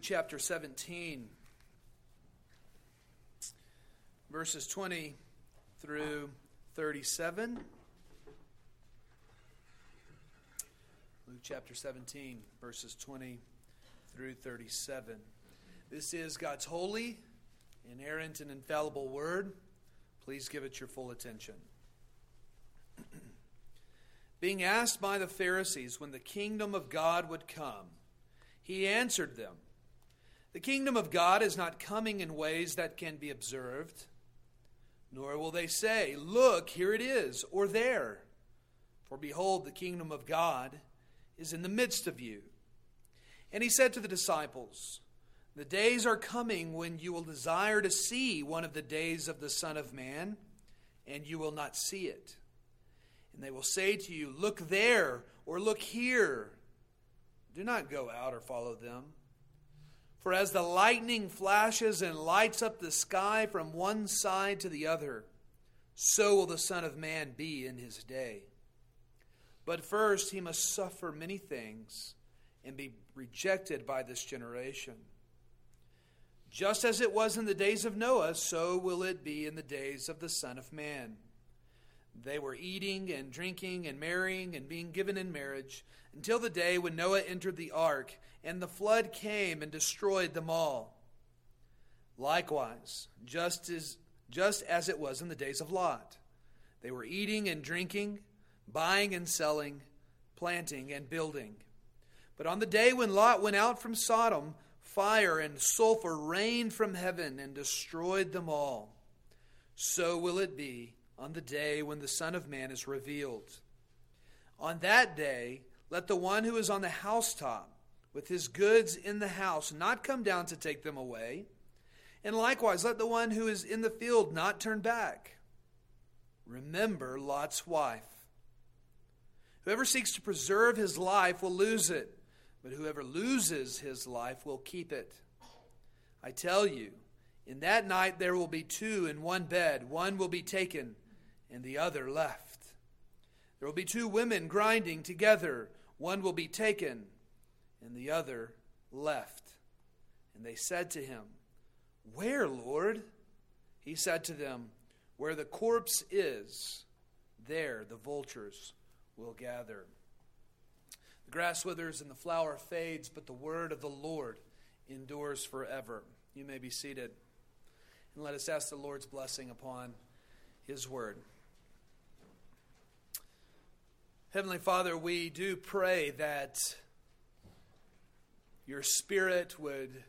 chapter 17, verses 20 through 37. Luke chapter 17, verses 20 through 37. This is God's holy, inerrant, and infallible word. Please give it your full attention. Being asked by the Pharisees when the kingdom of God would come, he answered them, "The kingdom of God is not coming in ways that can be observed, nor will they say, 'Look, here it is,' or 'there.' For behold, the kingdom of God is in the midst of you." And he said to the disciples, "The days are coming when you will desire to see one of the days of the Son of Man, and you will not see it. And they will say to you, 'Look there,' or 'Look here.' Do not go out or follow them. For as the lightning flashes and lights up the sky from one side to the other, so will the Son of Man be in his day. But first he must suffer many things and be rejected by this generation. Just as it was in the days of Noah, so will it be in the days of the Son of Man. They were eating and drinking and marrying and being given in marriage until the day when Noah entered the ark, and the flood came and destroyed them all. Likewise, just as it was in the days of Lot, they were eating and drinking, buying and selling, planting and building. But on the day when Lot went out from Sodom, fire and sulfur rained from heaven and destroyed them all. So will it be on the day when the Son of Man is revealed. On that day, let the one who is on the housetop with his goods in the house not come down to take them away. And likewise, let the one who is in the field not turn back. Remember Lot's wife. Whoever seeks to preserve his life will lose it, but whoever loses his life will keep it. I tell you, in that night there will be two in one bed. One will be taken and the other left. There will be two women grinding together. One will be taken and the other left. And they said to him, "Where, Lord?" He said to them, "Where the corpse is, there the vultures will gather." The grass withers and the flower fades, but the word of the Lord endures forever. You may be seated. And let us ask the Lord's blessing upon his word. Heavenly Father, we do pray that your Spirit would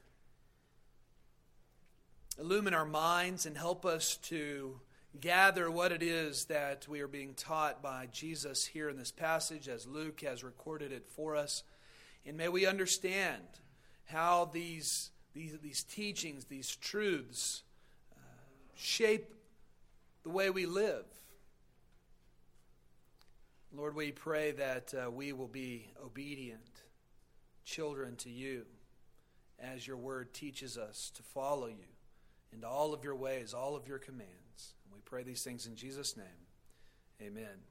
illumine our minds and help us to gather what it is that we are being taught by Jesus here in this passage as Luke has recorded it for us. And may we understand how these teachings, these truths, shape the way we live. Lord, we pray that we will be obedient children to you as your word teaches us to follow you into all of your ways, all of your commands. And we pray these things in Jesus' name. Amen.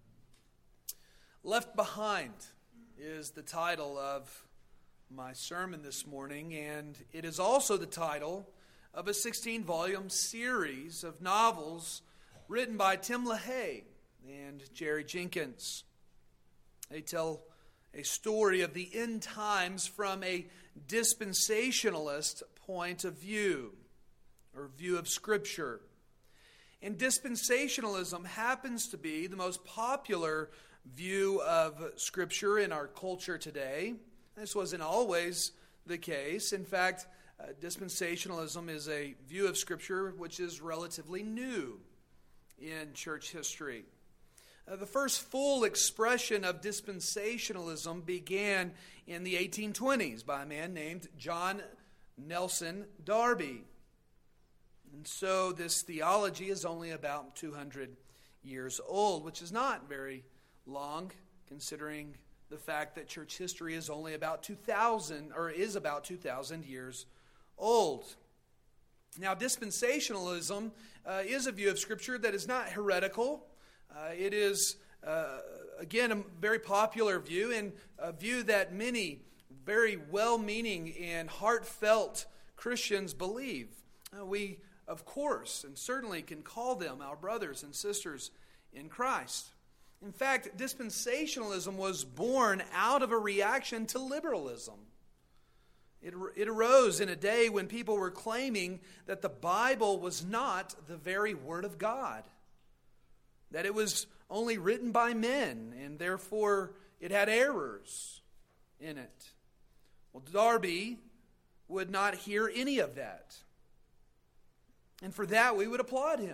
Left Behind is the title of my sermon this morning, and it is also the title of a 16-volume series of novels written by Tim LaHaye and Jerry Jenkins. They tell a story of the end times from a dispensationalist point of view, or view of Scripture. And dispensationalism happens to be the most popular view of Scripture in our culture today. This wasn't always the case. In fact, dispensationalism is a view of Scripture which is relatively new in church history. The first full expression of dispensationalism began in the 1820s by a man named John Nelson Darby. And so this theology is only about 200 years old, which is not very long, considering the fact that church history is only about 2,000 years old. Now, dispensationalism is a view of Scripture that is not heretical. It is, again, a very popular view, and a view that many very well-meaning and heartfelt Christians believe. We, of course, and certainly can call them our brothers and sisters in Christ. In fact, dispensationalism was born out of a reaction to liberalism. It arose in a day when people were claiming that the Bible was not the very Word of God, that it was only written by men, and therefore it had errors in it. Well, Darby would not hear any of that. And for that, we would applaud him.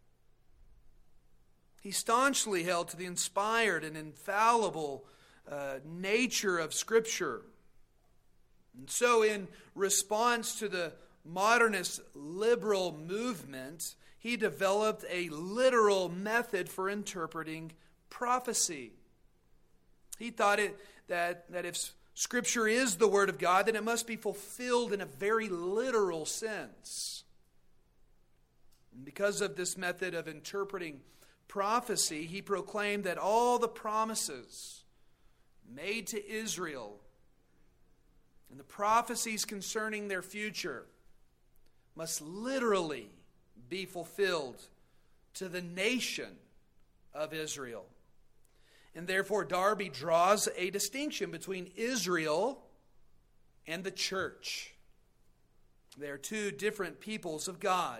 He staunchly held to the inspired and infallible nature of Scripture. And so in response to the modernist liberal movement, he developed a literal method for interpreting prophecy. He thought that if Scripture is the Word of God, then it must be fulfilled in a very literal sense. And because of this method of interpreting prophecy, he proclaimed that all the promises made to Israel and the prophecies concerning their future must literally be fulfilled to the nation of Israel. And therefore, Darby draws a distinction between Israel and the church. They are two different peoples of God.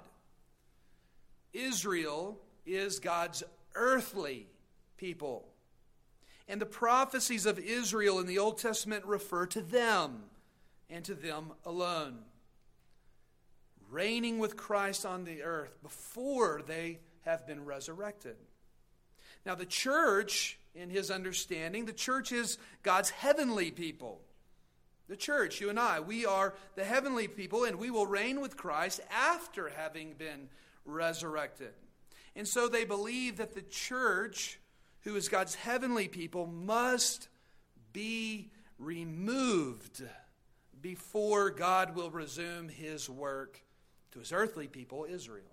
Israel is God's earthly people. And the prophecies of Israel in the Old Testament refer to them and to them alone, reigning with Christ on the earth before they have been resurrected. Now the church, in his understanding, the church is God's heavenly people. The church, you and I, we are the heavenly people, and we will reign with Christ after having been resurrected. And so they believe that the church, who is God's heavenly people, must be removed before God will resume his work to his earthly people, Israel.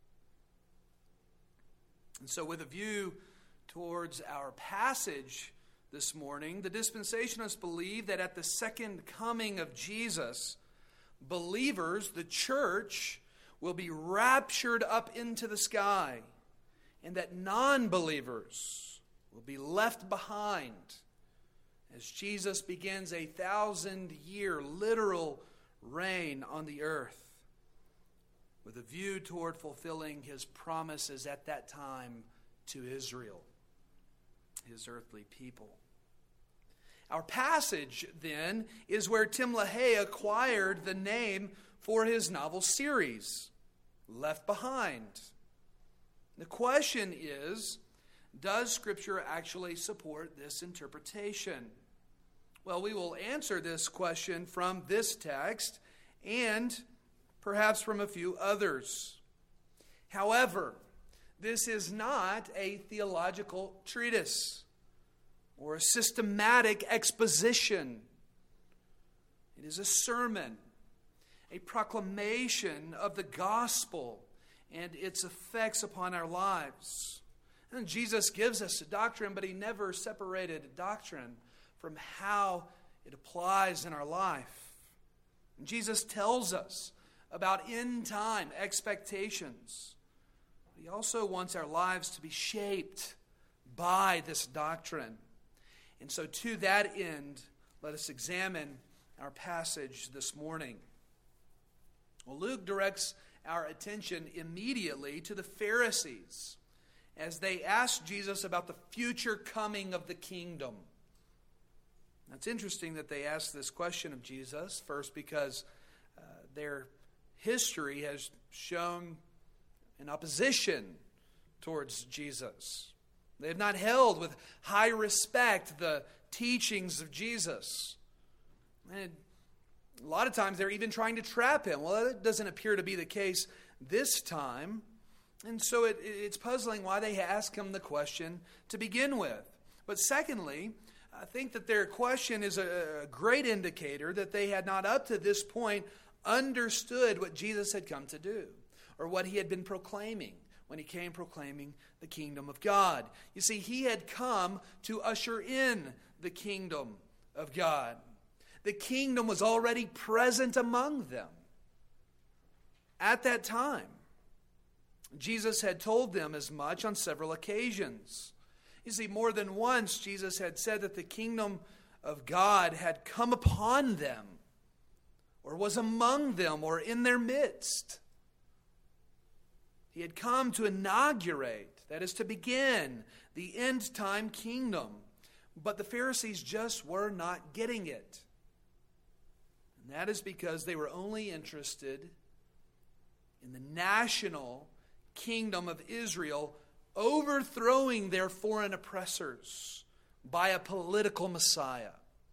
And so with a view towards our passage this morning, the dispensationalists believe that at the second coming of Jesus, believers, the church, will be raptured up into the sky, and that non-believers will be left behind as Jesus begins a 1,000-year literal reign on the earth with a view toward fulfilling his promises at that time to Israel, his earthly people. Our passage, then, is where Tim LaHaye acquired the name for his novel series, Left Behind. The question is, does Scripture actually support this interpretation? Well, we will answer this question from this text and perhaps from a few others. However, this is not a theological treatise or a systematic exposition. It is a sermon, a proclamation of the gospel and its effects upon our lives. And Jesus gives us a doctrine, but he never separated a doctrine from how it applies in our life. And Jesus tells us about end-time expectations. He also wants our lives to be shaped by this doctrine. And so to that end, let us examine our passage this morning. Well, Luke directs our attention immediately to the Pharisees as they ask Jesus about the future coming of the kingdom. Now, it's interesting that they ask this question of Jesus, first because their history has shown an opposition towards Jesus. They have not held with high respect the teachings of Jesus. And a lot of times they're even trying to trap him. Well, that doesn't appear to be the case this time. And so it's puzzling why they ask him the question to begin with. But secondly, I think that their question is a great indicator that they had not up to this point understood what Jesus had come to do, or what he had been proclaiming when he came proclaiming the kingdom of God. You see, he had come to usher in the kingdom of God. The kingdom was already present among them at that time. Jesus had told them as much on several occasions. You see, more than once, Jesus had said that the kingdom of God had come upon them, or was among them, or in their midst. He had come to inaugurate, that is to begin, the end-time kingdom. But the Pharisees just were not getting it. And that is because they were only interested in the national kingdom of Israel overthrowing their foreign oppressors by a political Messiah.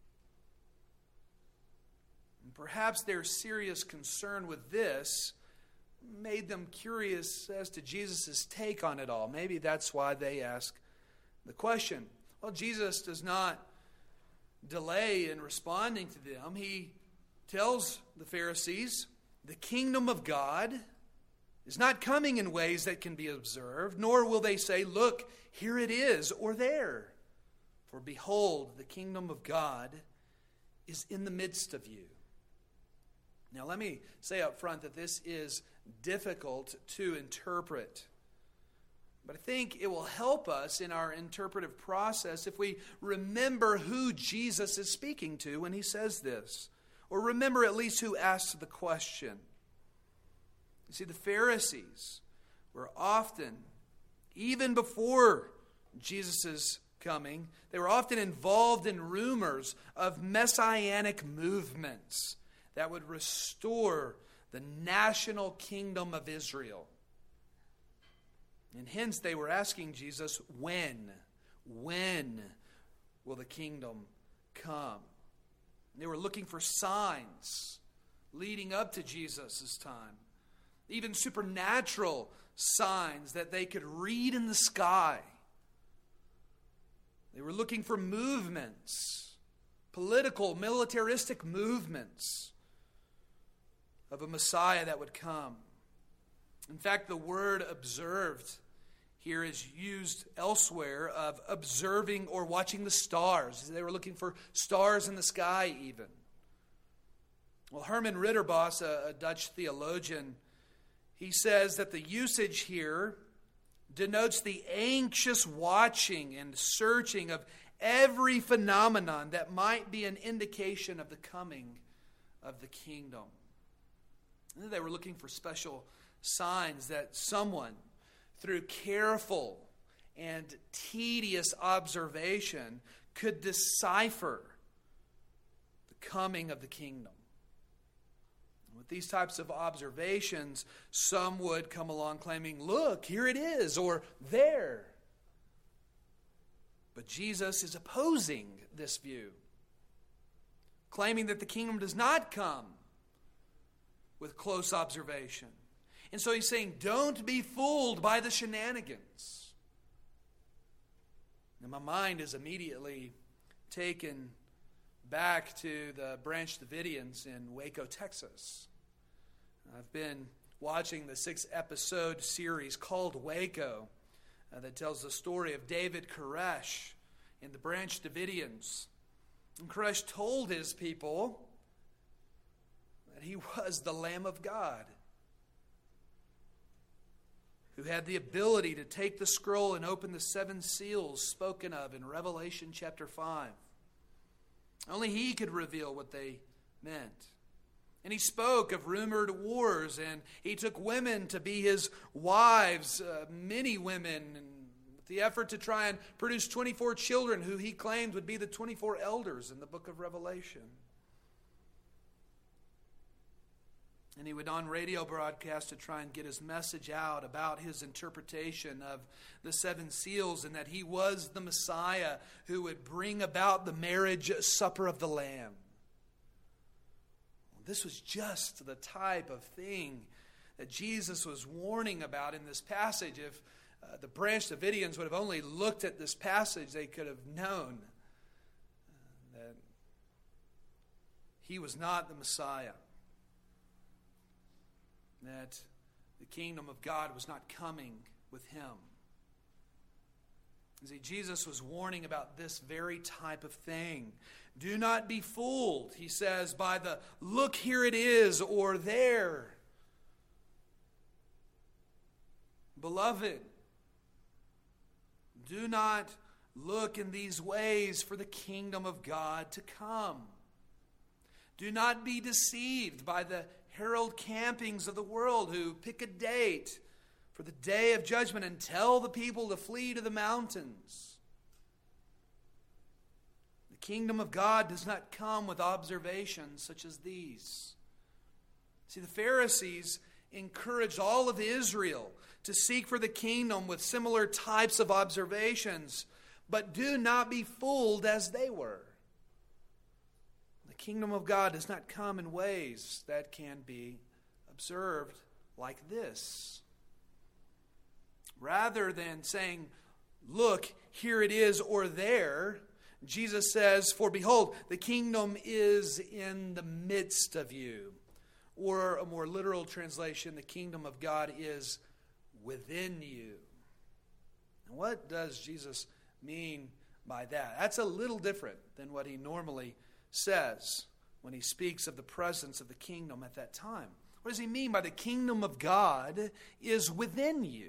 And perhaps their serious concern with this made them curious as to Jesus' take on it all. Maybe that's why they ask the question. Well, Jesus does not delay in responding to them. He tells the Pharisees, the kingdom of God is not coming in ways that can be observed, nor will they say, look, here it is, or there. For behold, the kingdom of God is in the midst of you. Now, let me say up front that this is difficult to interpret. But I think it will help us in our interpretive process if we remember who Jesus is speaking to when he says this. Or remember at least who asks the question. You see, the Pharisees were often, even before Jesus' coming, they were often involved in rumors of messianic movements that would restore the national kingdom of Israel. And hence they were asking Jesus, when will the kingdom come? They were looking for signs leading up to Jesus' time. Even supernatural signs that they could read in the sky. They were looking for movements, political, militaristic movements of a Messiah that would come. In fact, the word observed here is used elsewhere of observing or watching the stars. They were looking for stars in the sky even. Well, Herman Ridderbos, a Dutch theologian, he says that the usage here denotes the anxious watching and searching of every phenomenon that might be an indication of the coming of the kingdom. And they were looking for special signs that someone, through careful and tedious observation, could decipher the coming of the kingdom. With these types of observations, some would come along claiming, look, here it is, or there. But Jesus is opposing this view, claiming that the kingdom does not come with close observation. And so he's saying, don't be fooled by the shenanigans. And my mind is immediately taken back to the Branch Davidians in Waco, Texas. I've been watching the 6-episode series called Waco that tells the story of David Koresh and the Branch Davidians. And Koresh told his people that he was the Lamb of God, who had the ability to take the scroll and open the 7 seals spoken of in Revelation chapter 5. Only he could reveal what they meant. And he spoke of rumored wars, and he took women to be his wives, many women, and with the effort to try and produce 24 children who he claimed would be the 24 elders in the book of Revelation. And he would on radio broadcast to try and get his message out about his interpretation of the 7 seals, and that he was the Messiah who would bring about the marriage supper of the Lamb. This was just the type of thing that Jesus was warning about in this passage. If the Branch Davidians would have only looked at this passage, they could have known that he was not the Messiah, that the kingdom of God was not coming with him. See, Jesus was warning about this very type of thing. Do not be fooled, he says, by the look, here it is, or there. Beloved, do not look in these ways for the kingdom of God to come. Do not be deceived by the herald campings of the world who pick a date for the day of judgment and tell the people to flee to the mountains. The kingdom of God does not come with observations such as these. See, the Pharisees encouraged all of Israel to seek for the kingdom with similar types of observations, but do not be fooled as they were. The kingdom of God does not come in ways that can be observed like this. Rather than saying, look, here it is, or there, Jesus says, for behold, the kingdom is in the midst of you. Or a more literal translation, the kingdom of God is within you. And what does Jesus mean by that? That's a little different than what he normally says when he speaks of the presence of the kingdom at that time. What does he mean by the kingdom of God is within you?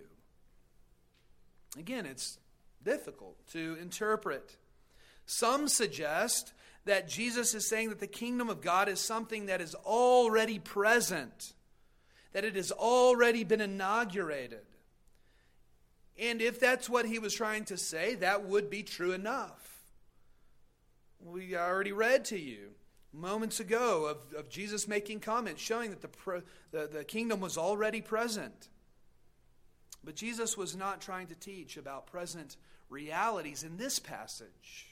Again, it's difficult to interpret. Some suggest that Jesus is saying that the kingdom of God is something that is already present, that it has already been inaugurated. And if that's what he was trying to say, that would be true enough. We already read to you moments ago of Jesus making comments showing that the kingdom was already present. But Jesus was not trying to teach about present realities in this passage,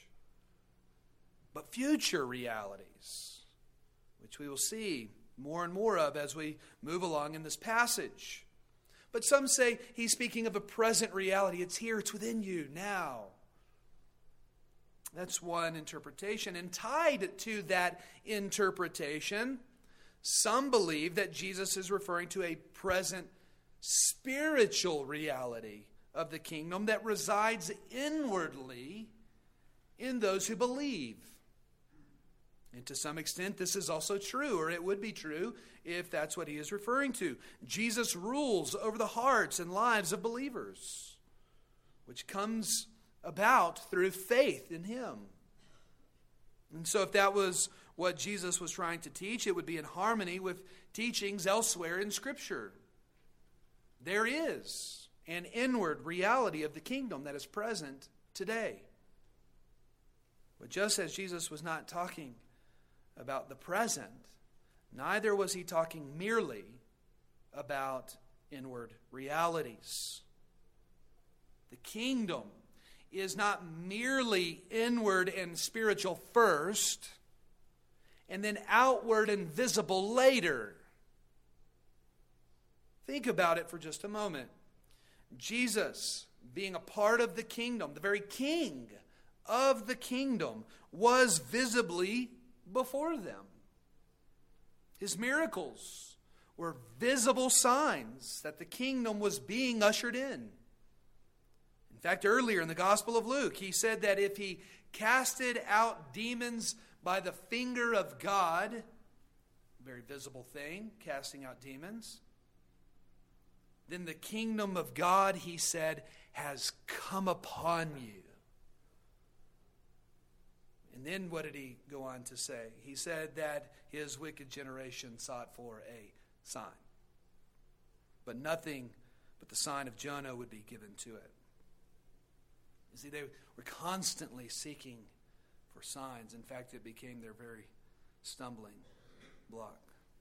but future realities, which we will see more and more of as we move along in this passage. But some say he's speaking of a present reality. It's here, it's within you now. That's one interpretation. And tied to that interpretation, some believe that Jesus is referring to a present spiritual reality of the kingdom that resides inwardly in those who believe. And to some extent, this is also true, or it would be true if that's what he is referring to. Jesus rules over the hearts and lives of believers, which comes about through faith in him. And so if that was what Jesus was trying to teach, it would be in harmony with teachings elsewhere in Scripture. There is an inward reality of the kingdom that is present today. But just as Jesus was not talking about the present, neither was he talking merely about inward realities. The kingdom is not merely inward and spiritual first, and then outward and visible later. Think about it for just a moment. Jesus, being a part of the kingdom, the very king of the kingdom, was visibly before them. His miracles were visible signs that the kingdom was being ushered in. In fact, earlier in the Gospel of Luke, he said that if he casted out demons by the finger of God, a very visible thing, casting out demons, then the kingdom of God, he said, has come upon you. And then what did he go on to say? He said that his wicked generation sought for a sign. But nothing but the sign of Jonah would be given to it. You see, they were constantly seeking for signs. In fact, it became their very stumbling block.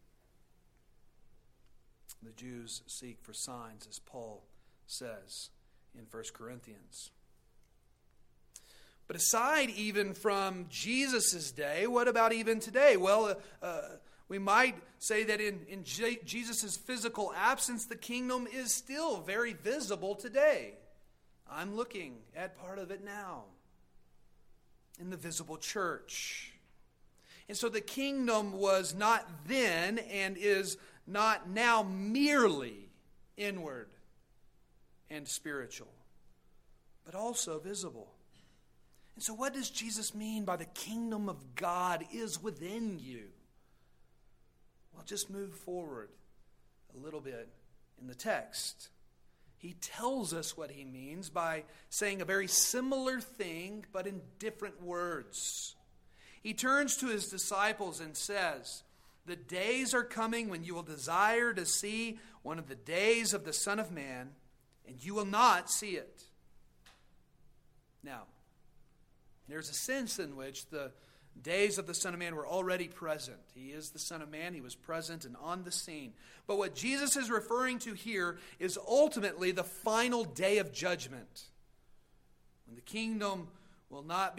The Jews seek for signs, as Paul says in 1 Corinthians. But aside even from Jesus' day, what about even today? Well, we might say that in Jesus' physical absence, the kingdom is still very visible today. I'm looking at part of it now in the visible church. And so the kingdom was not then and is not now merely inward and spiritual, but also visible. And so what does Jesus mean by the kingdom of God is within you? Well, just move forward a little bit in the text. He tells us what he means by saying a very similar thing, but in different words. He turns to his disciples and says, "The days are coming when you will desire to see one of the days of the Son of Man, and you will not see it." Now, there's a sense in which the days of the Son of Man were already present. He is the Son of Man. He was present and on the scene. But what Jesus is referring to here is ultimately the final day of judgment, when the kingdom will not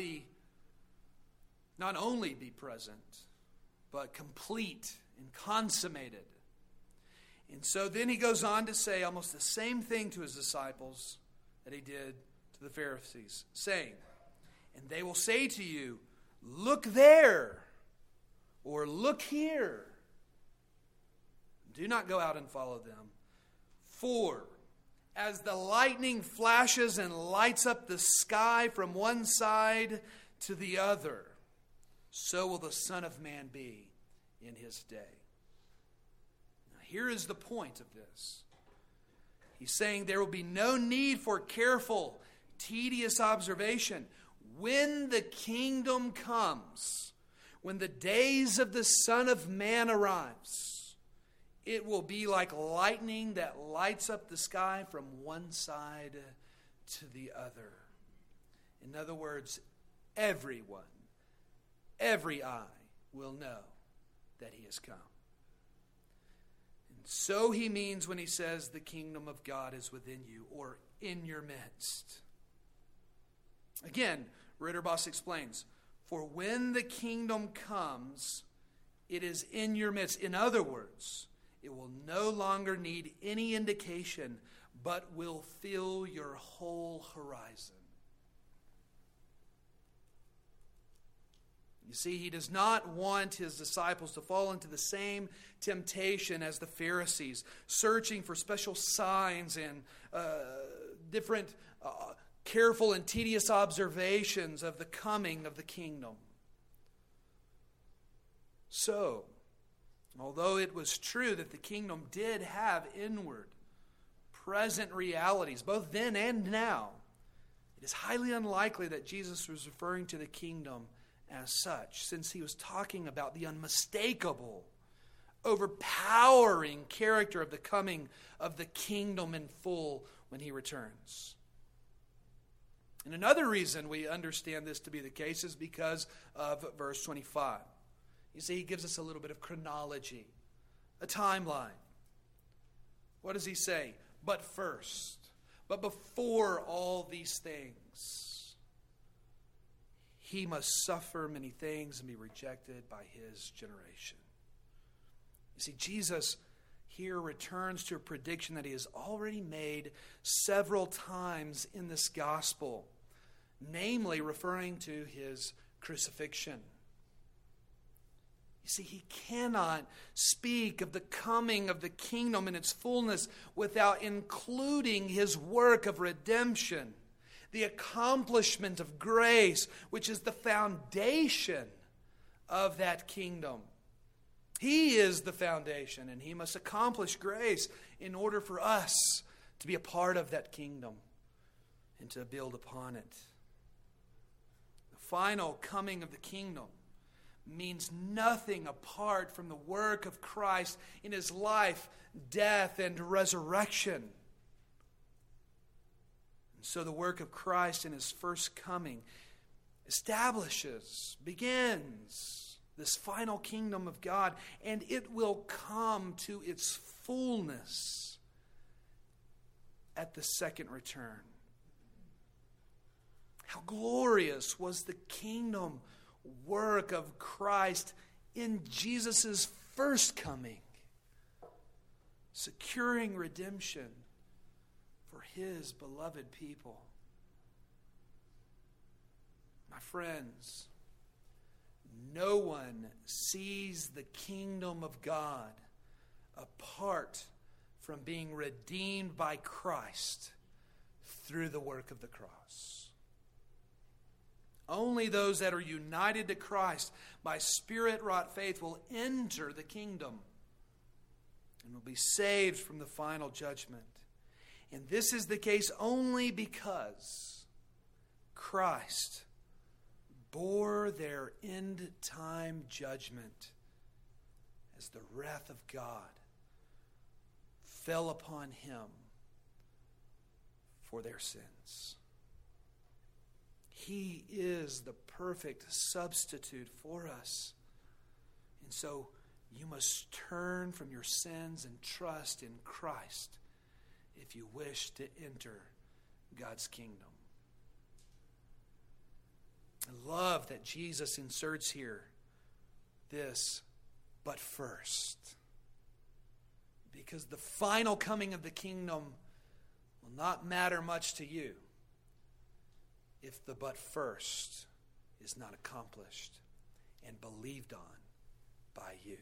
only be present, but complete and consummated. And so then he goes on to say almost the same thing to his disciples that he did to the Pharisees, saying, "And they will say to you, 'Look there,' or 'Look here.' Do not go out and follow them. For as the lightning flashes and lights up the sky from one side to the other, so will the Son of Man be in his day." Now, here is the point of this. He's saying there will be no need for careful, tedious observation. When the kingdom comes, when the days of the Son of Man arrives, it will be like lightning that lights up the sky from one side to the other. In other words, everyone, every eye will know that he has come. And so he means when he says the kingdom of God is within you or in your midst. Again, Ritterboss explains, for when the kingdom comes, it is in your midst. In other words, it will no longer need any indication, but will fill your whole horizon. You see, he does not want his disciples to fall into the same temptation as the Pharisees, searching for special signs and different careful and tedious observations of the coming of the kingdom. So, although it was true that the kingdom did have inward, present realities, both then and now, it is highly unlikely that Jesus was referring to the kingdom as such, since he was talking about the unmistakable, overpowering character of the coming of the kingdom in full when he returns. And another reason we understand this to be the case is because of verse 25. You see, he gives us a little bit of chronology, a timeline. What does he say? But first, but before all these things, he must suffer many things and be rejected by his generation. You see, Jesus here returns to a prediction that he has already made several times in this gospel, namely referring to his crucifixion. You see, he cannot speak of the coming of the kingdom in its fullness without including his work of redemption, the accomplishment of grace, which is the foundation of that kingdom. He is the foundation, and he must accomplish grace in order for us to be a part of that kingdom and to build upon it. The final coming of the kingdom means nothing apart from the work of Christ in his life, death, and resurrection. And so the work of Christ in his first coming begins this final kingdom of God, and it will come to its fullness at the second return. How glorious was the kingdom work of Christ in Jesus' first coming, securing redemption for his beloved people. My friends, no one sees the kingdom of God apart from being redeemed by Christ through the work of the cross. Only those that are united to Christ by Spirit-wrought faith will enter the kingdom and will be saved from the final judgment. And this is the case only because Christ bore their end-time judgment as the wrath of God fell upon him for their sins. He is the perfect substitute for us. And so you must turn from your sins and trust in Christ if you wish to enter God's kingdom. I love that Jesus inserts here this, but first. Because the final coming of the kingdom will not matter much to you if the but first is not accomplished and believed on by you.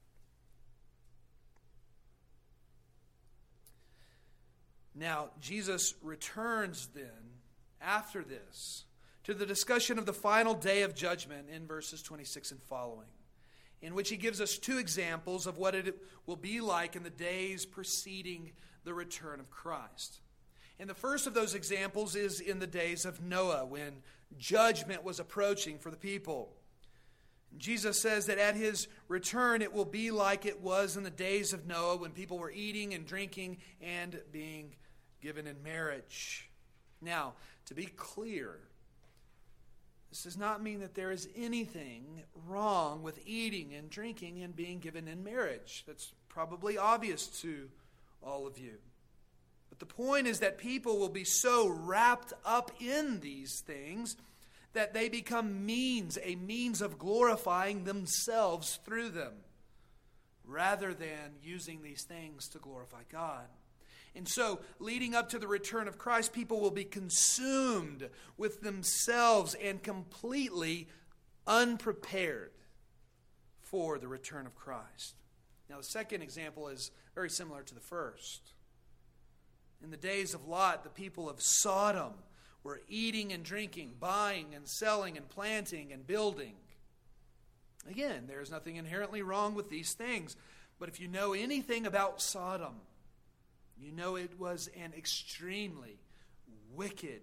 Now, Jesus returns then, after this, to the discussion of the final day of judgment in verses 26 and following, in which he gives us two examples of what it will be like in the days preceding the return of Christ. And the first of those examples is in the days of Noah, when judgment was approaching for the people. Jesus says that at his return it will be like it was in the days of Noah, when people were eating and drinking and being given in marriage. Now, to be clear, this does not mean that there is anything wrong with eating and drinking and being given in marriage. That's probably obvious to all of you. But the point is that people will be so wrapped up in these things that they become a means of glorifying themselves through them, rather than using these things to glorify God. And so, leading up to the return of Christ, people will be consumed with themselves and completely unprepared for the return of Christ. Now, the second example is very similar to the first. In the days of Lot, the people of Sodom were eating and drinking, buying and selling and planting and building. Again, there is nothing inherently wrong with these things. But if you know anything about Sodom, you know it was an extremely wicked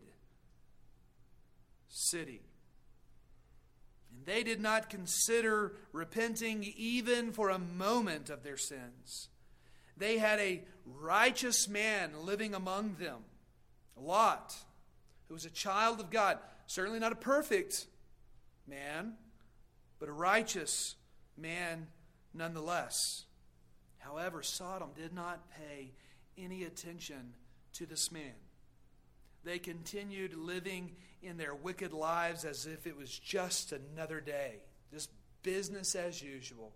city. And they did not consider repenting even for a moment of their sins. They had a righteous man living among them, Lot, who was a child of God. Certainly not a perfect man, but a righteous man nonetheless. However, Sodom did not pay any attention to this man. They continued living in their wicked lives as if it was just another day, just business as usual.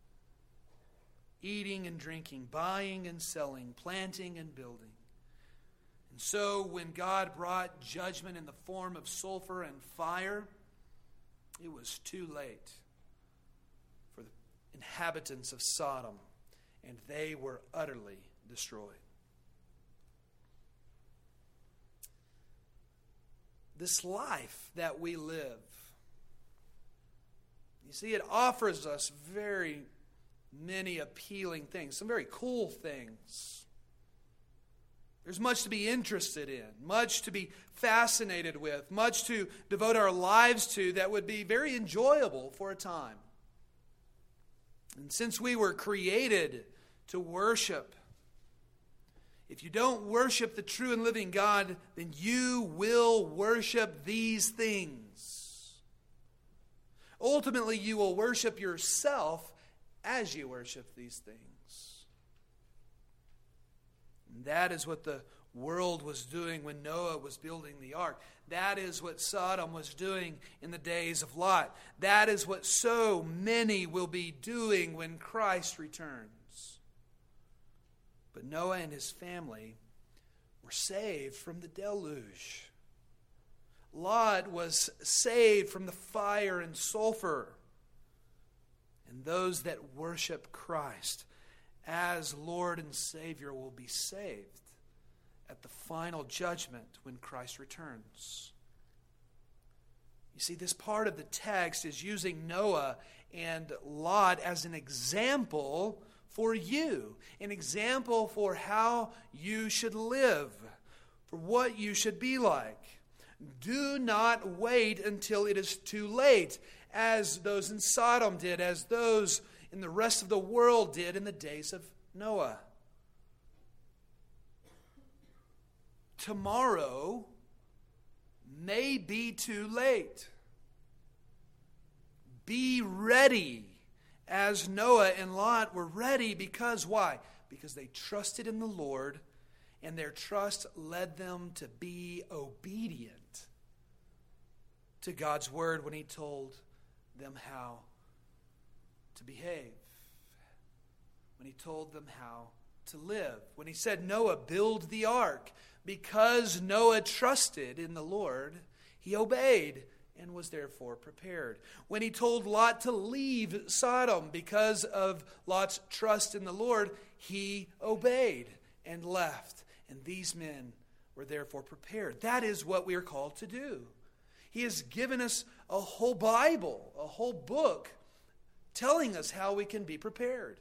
Eating and drinking, buying and selling, planting and building. And so when God brought judgment in the form of sulfur and fire, it was too late for the inhabitants of Sodom, and they were utterly destroyed. This life that we live, you see, it offers us very many appealing things, some very cool things. There's much to be interested in, much to be fascinated with, much to devote our lives to that would be very enjoyable for a time. And since we were created to worship, if you don't worship the true and living God, then you will worship these things. Ultimately, you will worship yourself as you worship these things. And that is what the world was doing when Noah was building the ark. That is what Sodom was doing in the days of Lot. That is what so many will be doing when Christ returns. But Noah and his family were saved from the deluge. Lot was saved from the fire and sulfur. And those that worship Christ as Lord and Savior will be saved at the final judgment when Christ returns. You see, this part of the text is using Noah and Lot as an example for you, an example for how you should live, for what you should be like. Do not wait until it is too late, as those in Sodom did, as those in the rest of the world did in the days of Noah. Tomorrow may be too late. Be ready, as Noah and Lot were ready, because why? Because they trusted in the Lord, and their trust led them to be obedient to God's word when He told them how to behave, when He told them how to live. When He said, Noah, build the ark, because Noah trusted in the Lord, he obeyed and was therefore prepared. When He told Lot to leave Sodom because of Lot's trust in the Lord, he obeyed and left. And these men were therefore prepared. That is what we are called to do. He has given us a whole Bible, a whole book, telling us how we can be prepared.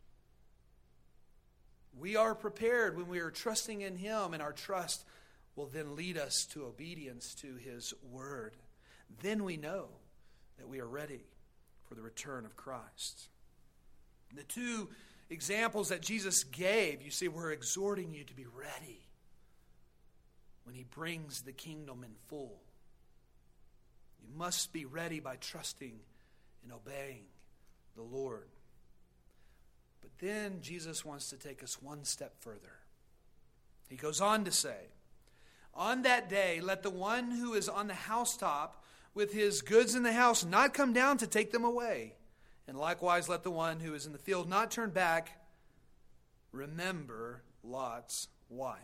We are prepared when we are trusting in Him, and our trust will then lead us to obedience to His word. Then we know that we are ready for the return of Christ. The two examples that Jesus gave, you see, were exhorting you to be ready when He brings the kingdom in full. You must be ready by trusting and obeying the Lord. But then Jesus wants to take us one step further. He goes on to say, on that day, let the one who is on the housetop with his goods in the house not come down to take them away. And likewise, let the one who is in the field not turn back. Remember Lot's wife.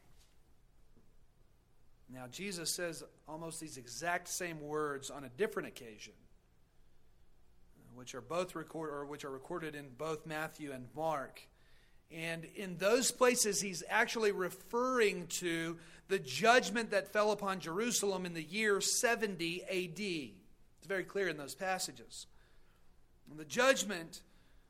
Now, Jesus says almost these exact same words on a different occasion, which are recorded in both Matthew and Mark. And in those places, He's actually referring to the judgment that fell upon Jerusalem in the year 70 A.D. It's very clear in those passages. And the judgment,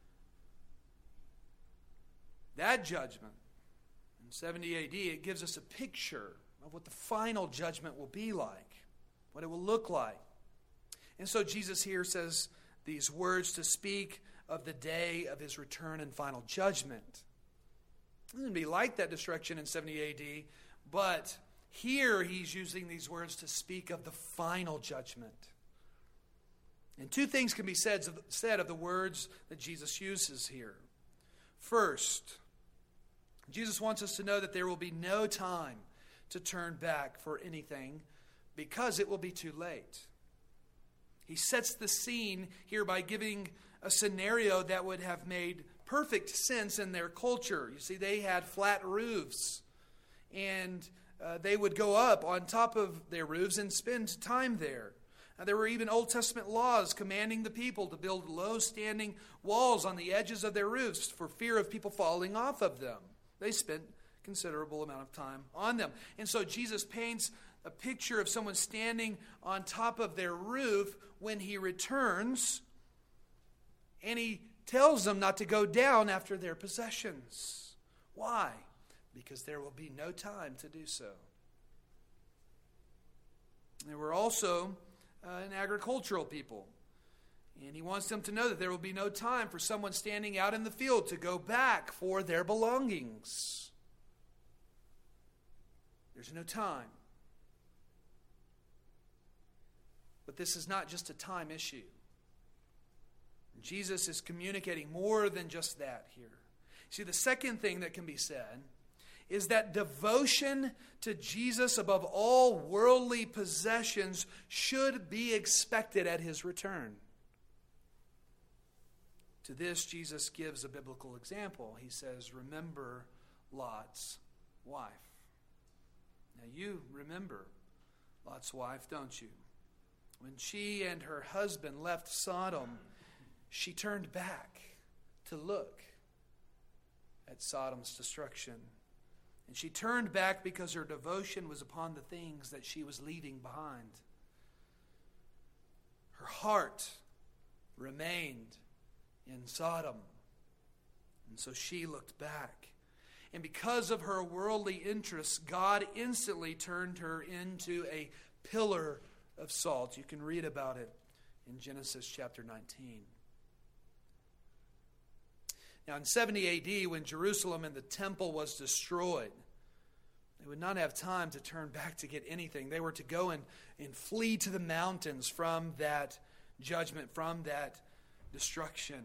that judgment in 70 A.D., it gives us a picture of what the final judgment will be like, what it will look like. And so Jesus here says these words to speak of the day of His return and final judgment. It wouldn't be like that destruction in 70 A.D., but here He's using these words to speak of the final judgment. And two things can be said of the words that Jesus uses here. First, Jesus wants us to know that there will be no time to turn back for anything because it will be too late. He sets the scene here by giving a scenario that would have made perfect sense in their culture. You see, they had flat roofs, and they would go up on top of their roofs and spend time there. There were even Old Testament laws commanding the people to build low-standing walls on the edges of their roofs for fear of people falling off of them. They spent a considerable amount of time on them. And so Jesus paints a picture of someone standing on top of their roof when He returns, and He tells them not to go down after their possessions. Why? Because there will be no time to do so. There were also an agricultural people, and He wants them to know that there will be no time for someone standing out in the field to go back for their belongings. There's no time. But this is not just a time issue. Jesus is communicating more than just that here. See, the second thing that can be said is that devotion to Jesus above all worldly possessions should be expected at His return. To this, Jesus gives a biblical example. He says, remember Lot's wife. Now, you remember Lot's wife, don't you? When she and her husband left Sodom, she turned back to look at Sodom's destruction. And she turned back because her devotion was upon the things that she was leaving behind. Her heart remained in Sodom. And so she looked back. And because of her worldly interests, God instantly turned her into a pillar of salt. You can read about it in Genesis chapter 19. Now in 70 A.D., when Jerusalem and the temple was destroyed, they would not have time to turn back to get anything. They were to go and flee to the mountains from that judgment, from that destruction.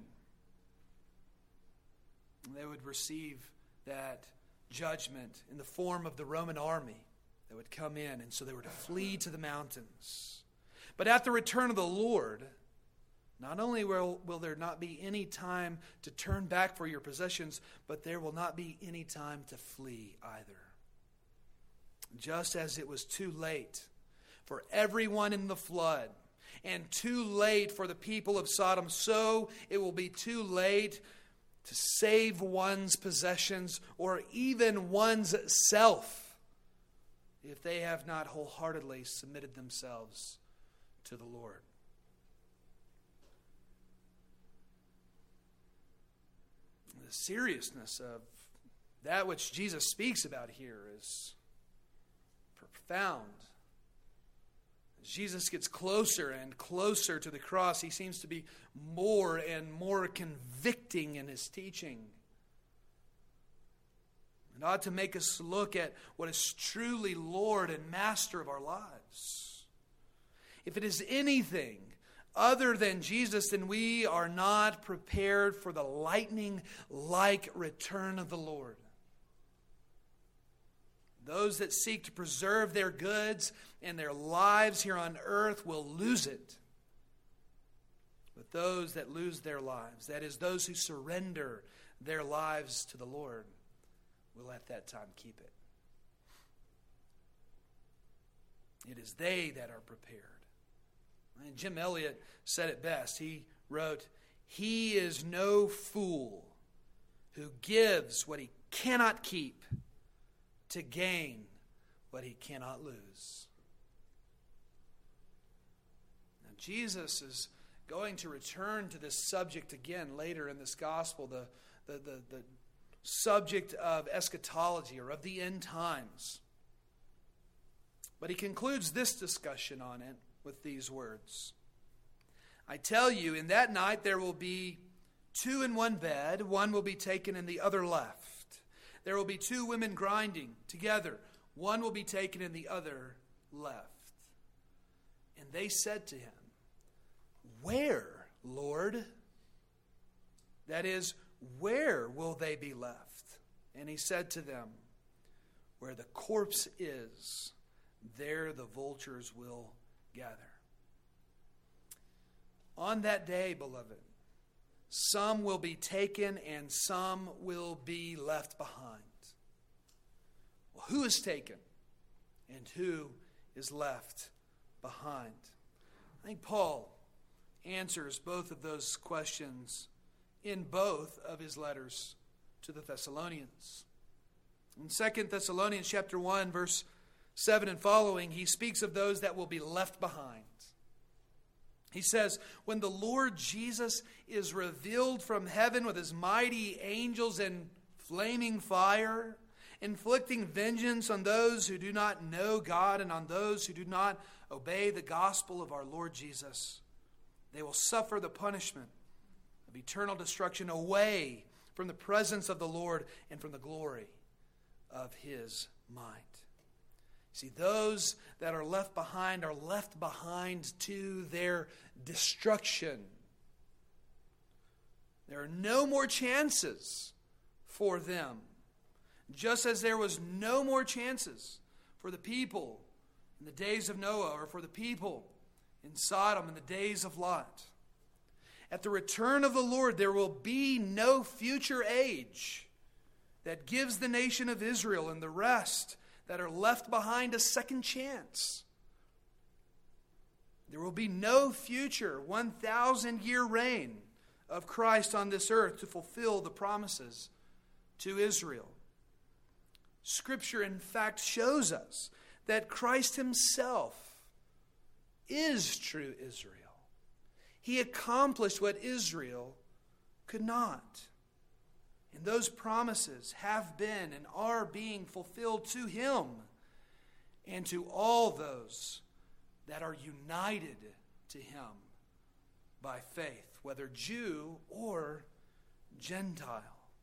And they would receive that judgment in the form of the Roman army that would come in, and so they were to flee to the mountains. But at the return of the Lord, not only will there not be any time to turn back for your possessions, but there will not be any time to flee either. Just as it was too late for everyone in the flood, and too late for the people of Sodom, so it will be too late to save one's possessions or even one's self if they have not wholeheartedly submitted themselves to the Lord. The seriousness of that which Jesus speaks about here is profound. As Jesus gets closer and closer to the cross, he seems to be more and more convicting in his teaching. It ought to make us look at what is truly Lord and Master of our lives. If it is anything other than Jesus, then we are not prepared for the lightning-like return of the Lord. Those that seek to preserve their goods and their lives here on earth will lose it. But those that lose their lives, that is, those who surrender their lives to the Lord, will at that time keep it. It is they that are prepared. And Jim Elliot said it best. He wrote, "He is no fool who gives what he cannot keep to gain what he cannot lose." Now, Jesus is going to return to this subject again later in this gospel, the subject of eschatology, or of the end times. But he concludes this discussion on it with these words: "I tell you, in that night there will be two in one bed, one will be taken and the other left. There will be two women grinding together, one will be taken and the other left." And they said to him, "Where, Lord?" That is, where will they be left? And he said to them, "Where the corpse is, there the vultures will gather." On that day, beloved, some will be taken and some will be left behind. Well, who is taken and who is left behind? I think Paul answers both of those questions in both of his letters to the Thessalonians. In 2 Thessalonians chapter 1, verse 7 and following, he speaks of those that will be left behind. He says, "When the Lord Jesus is revealed from heaven with his mighty angels in flaming fire, inflicting vengeance on those who do not know God and on those who do not obey the gospel of our Lord Jesus, they will suffer the punishment of eternal destruction away from the presence of the Lord and from the glory of his might." See, those that are left behind to their destruction. There are no more chances for them, just as there was no more chances for the people in the days of Noah or for the people in Sodom in the days of Lot. At the return of the Lord, there will be no future age that gives the nation of Israel and the rest that are left behind a second chance. There will be no future 1,000-year reign of Christ on this earth to fulfill the promises to Israel. Scripture, in fact, shows us that Christ himself is true Israel. He accomplished what Israel could not. And those promises have been and are being fulfilled to him and to all those that are united to him by faith, whether Jew or Gentile.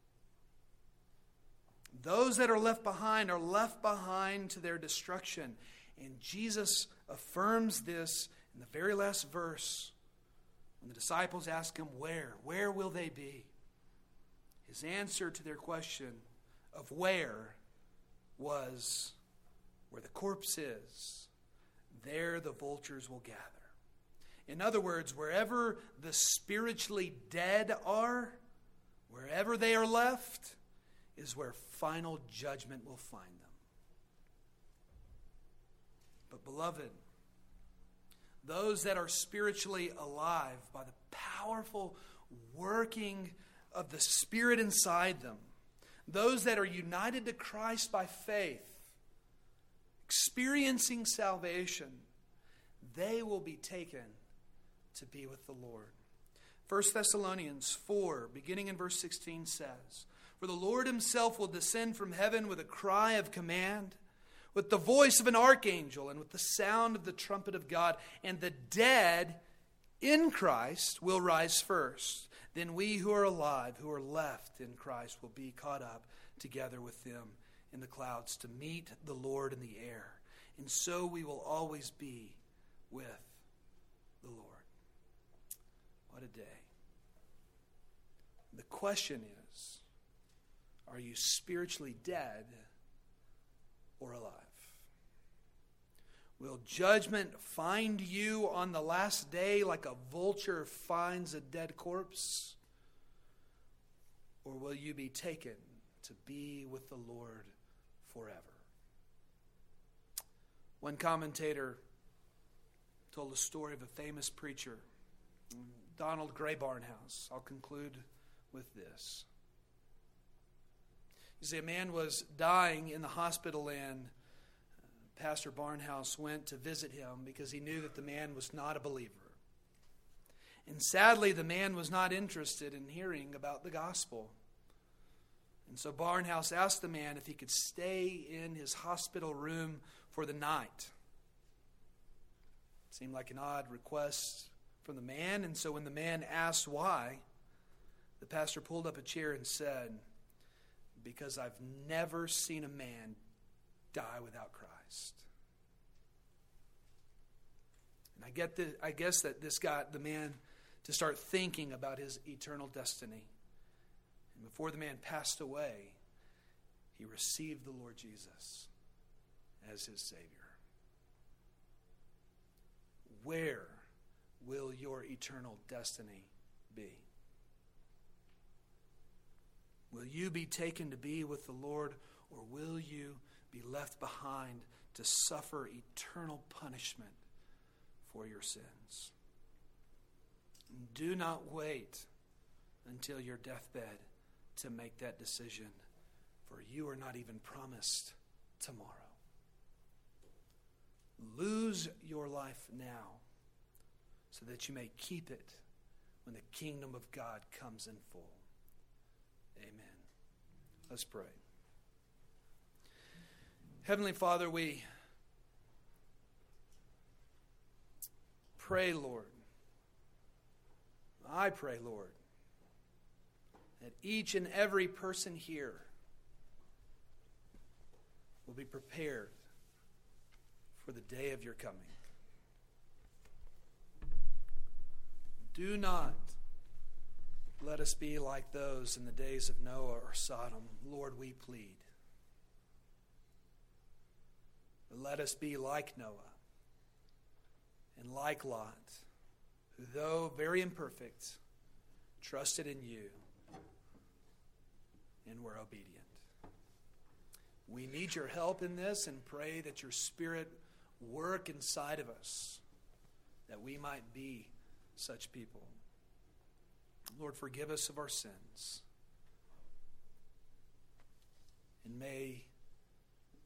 Those that are left behind to their destruction. And Jesus affirms this in the very last verse when the disciples ask him, where will they be? His answer to their question of where was, where the corpse is, there the vultures will gather. In other words, wherever the spiritually dead are, wherever they are left, is where final judgment will find them. But beloved, those that are spiritually alive by the powerful working of the Spirit inside them, those that are united to Christ by faith, experiencing salvation, they will be taken to be with the Lord. 1 Thessalonians 4, beginning in verse 16 says, "For the Lord himself will descend from heaven with a cry of command, with the voice of an archangel, and with the sound of the trumpet of God, and the dead in Christ will rise first. Then we who are alive, who are left in Christ, will be caught up together with them in the clouds to meet the Lord in the air. And so we will always be with the Lord." What a day. The question is, are you spiritually dead or alive? Will judgment find you on the last day like a vulture finds a dead corpse? Or will you be taken to be with the Lord forever? One commentator told a story of a famous preacher, Donald Gray Barnhouse. I'll conclude with this. You see, a man was dying in the hospital, and Pastor Barnhouse went to visit him because he knew that the man was not a believer. And sadly, the man was not interested in hearing about the gospel. And so Barnhouse asked the man if he could stay in his hospital room for the night. It seemed like an odd request from the man, and so when the man asked why, the pastor pulled up a chair and said, "Because I've never seen a man die without Christ." And I guess that this got the man to start thinking about his eternal destiny. And before the man passed away, he received the Lord Jesus as his Savior. Where will your eternal destiny be? Will you be taken to be with the Lord, or will you be left behind to suffer eternal punishment for your sins? Do not wait until your deathbed to make that decision, for you are not even promised tomorrow. Lose your life now so that you may keep it when the kingdom of God comes in full. Amen. Let's pray. Heavenly Father, we pray, Lord. I pray, Lord, that each and every person here will be prepared for the day of your coming. Do not let us be like those in the days of Noah or Sodom. Lord, we plead. But let us be like Noah and like Lot, who, though very imperfect, trusted in you and were obedient. We need your help in this and pray that your Spirit work inside of us, that we might be such people. Lord, forgive us of our sins. And may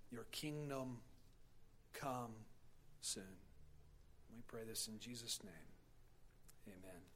your kingdom come soon. We pray this in Jesus' name. Amen.